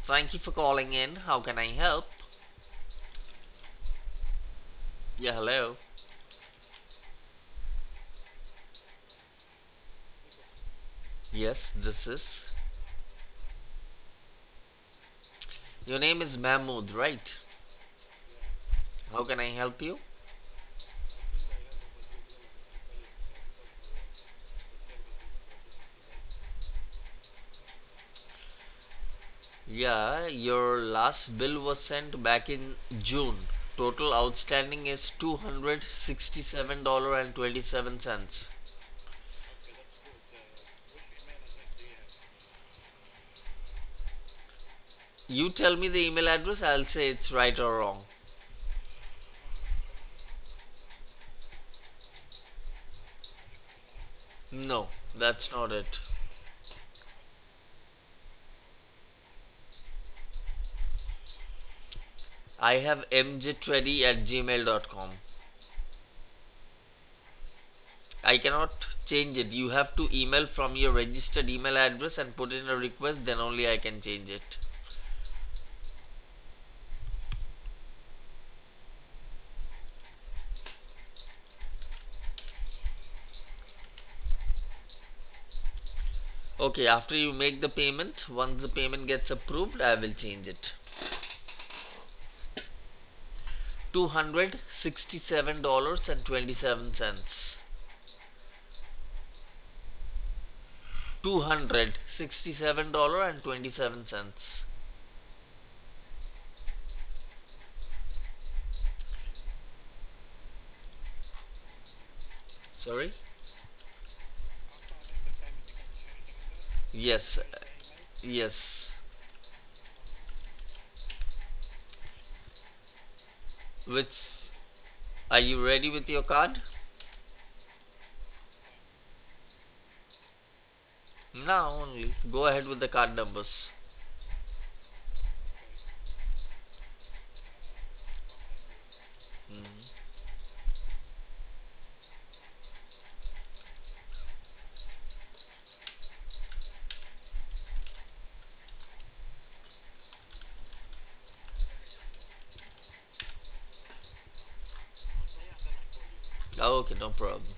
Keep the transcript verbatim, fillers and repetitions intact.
Thank you for calling in. How can I help? Yeah, hello. Yes, this is. Your name is Mahmood, right? How can I help you? Yeah, your last bill was sent back in June. Total outstanding is two hundred sixty-seven dollars and twenty-seven cents. You tell me the email address, I'll say it's right or wrong. No, that's not it. I have m j twenty at gmail dot com. I cannot change it. You have to email from your registered email address and put in a request, then only I can change it. Okay, after you make the payment, once the payment gets approved, I will change it. two hundred sixty-seven dollars and twenty-seven cents. two hundred sixty-seven dollars and twenty-seven cents. Sorry? Yes, yes. Which, are you ready with your card? Now only. Go ahead with the card numbers. Mhm. Okay, no problem.